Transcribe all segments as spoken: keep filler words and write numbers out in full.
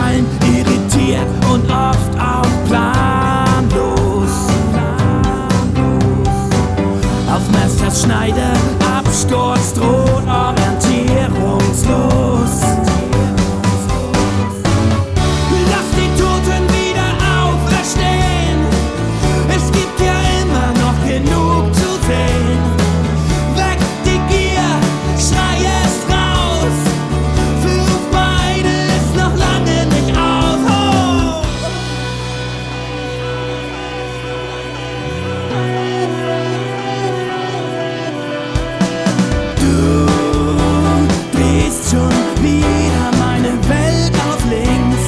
gefallen, irritiert und oft auch planlos. Auf Messers Schneide, Absturz droht, orientierungslos. Lass die Toten wieder auferstehen, es gibt ja immer noch genug zu sehen. Weg die Gier, schrei es raus, für uns beide ist noch lange nicht aus. Oh. Du drehst schon wieder meine Welt auf links.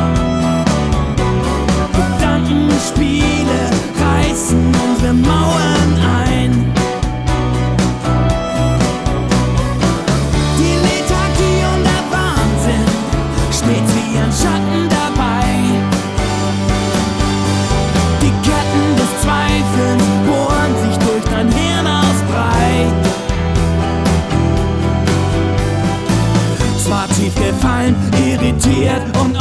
Gedankenspiele reißen unsere Mauern ein. Die Lethargie und der Wahnsinn, stets wie ein Schatten dabei. Die Ketten des Zweifels bohren sich durch dein Hirn aus breit. Zwar tief gefallen, irritiert und